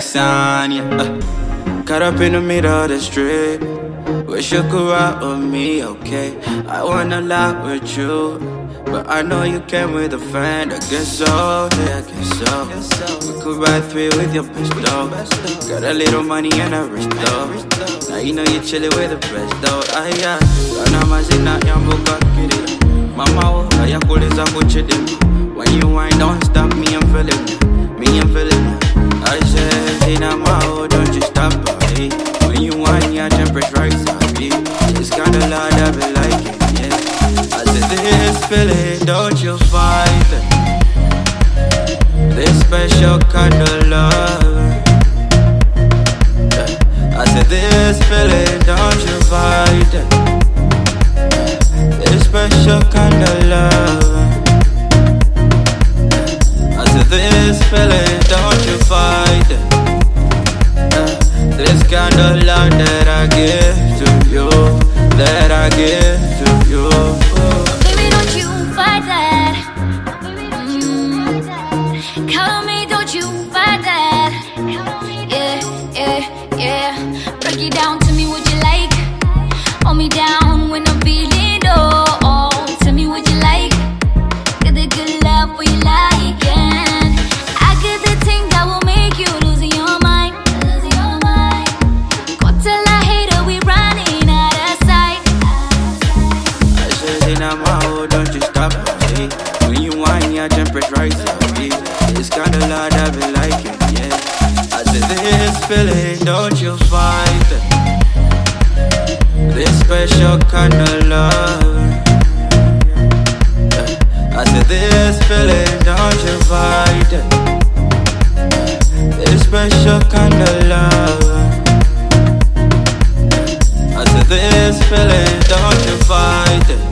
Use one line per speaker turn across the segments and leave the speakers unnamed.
Texan, yeah. Caught up in the middle of the strip. Wish you could ride with me, okay? I wanna lie with you, but I know you came with a friend. I guess so, yeah, I guess so. We could ride 3 with your best though. Got a little money and a wrist though. Now you know you're chillin' with the best though. Ah yeah, gana mazina yambuka kirira. Mama oh, ayakuliza kuchidima. When you wind, don't stop me, I'm feeling it. Me, I'm feeling it. I said, Tina Mao, don't you stop, buddy. When you wind, your temperature rise, happy. It's kinda loud, I be like it, yeah. I said, this feeling, don't you fight it. This special kind of love. I said, this feeling, don't you fight it. This special kind of love. I said, this feeling, don't you fight it. This kind of love that I give to you, that I give to you.
Baby, don't you fight that. Call me, don't you fight that. Yeah, yeah, yeah. Break it down to me what you like. Hold me down when I'm feeling low. Tell me what you like. Get the good love what you like, and I get the thing that will make you lose your mind. Go tell a hater we running out of sight.
I said, Tina Mao, don't you stop, buddy. When you whine, your temperature rises, happy. It's kinda loud, I be like it, yeah. I said, this feeling, don't you fight it. This special kind of love. I said, this feeling, don't you fight it. This special kind of love. I said, this feeling, don't you fight it.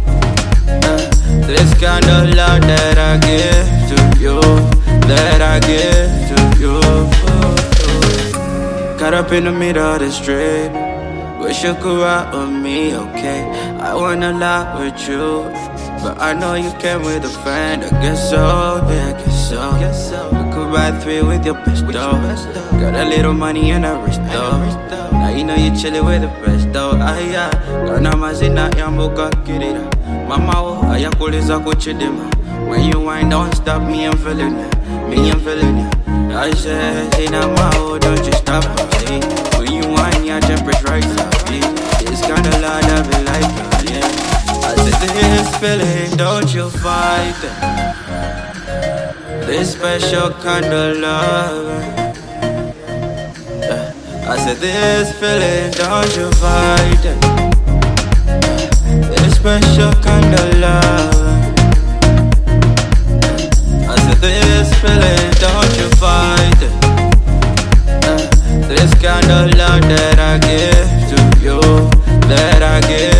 This kind of love that I give to you, that I give to you. Caught up in the middle of the strip. Wish you could ride with me, okay? I wanna lie with you, but I know you came with a friend. I guess so, yeah, I guess so. We could ride 3 with your best though. Got a little money and a wrist though. Now you know you're chillin' with the best though. Ah yeah, gana mazina yambuka kirira. Mama oh, ayakuliza kuchidima. When you wind, don't stop me, I'm feeling it. Me, I'm feeling it. I said, Tina Mao, don't you stop, buddy. When you wind, your temperature rises, happy. It's kinda loud, I be like it, yeah. I said, this feeling, don't you fight it. This special kind of love. I said, this feeling, don't you fight it. This special kind of love. I said, this feeling, don't you fight it. This kind of love that I give to you, that I give